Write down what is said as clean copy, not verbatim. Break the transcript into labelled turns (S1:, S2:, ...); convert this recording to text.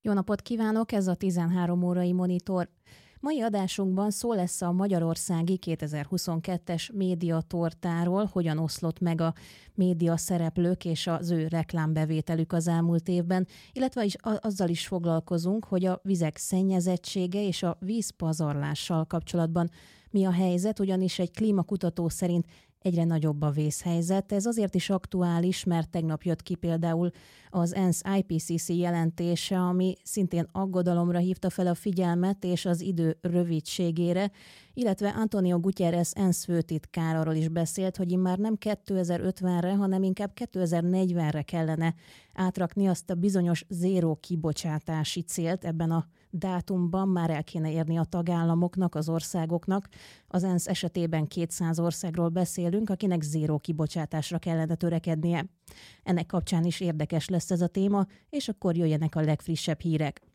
S1: Jó napot kívánok, ez a 13 órai monitor. Mai adásunkban szó lesz a magyarországi 2022-es médiatortáról, hogyan oszlott meg a média szereplők és az ő reklámbevételük az elmúlt évben, illetve azzal is foglalkozunk, hogy a vizek szennyezettsége és a vízpazarlással kapcsolatban mi a helyzet, ugyanis egy klímakutató szerint egyre nagyobb a vészhelyzet. Ez azért is aktuális, mert tegnap jött ki például az ENSZ IPCC jelentése, ami szintén aggodalomra hívta fel a figyelmet és az idő rövidségére, illetve Antonio Guterres ENSZ főtitkár arról is beszélt, hogy immár nem 2050-re, hanem inkább 2040-re kellene átrakni azt a bizonyos zéró kibocsátási célt. Ebben a dátumban már el kéne érni a tagállamoknak, az országoknak. Az ENSZ esetében 200 országról beszélünk, akinek zéró kibocsátásra kellene törekednie. Ennek kapcsán is érdekes lesz ez a téma, és akkor jöjjenek a legfrissebb hírek.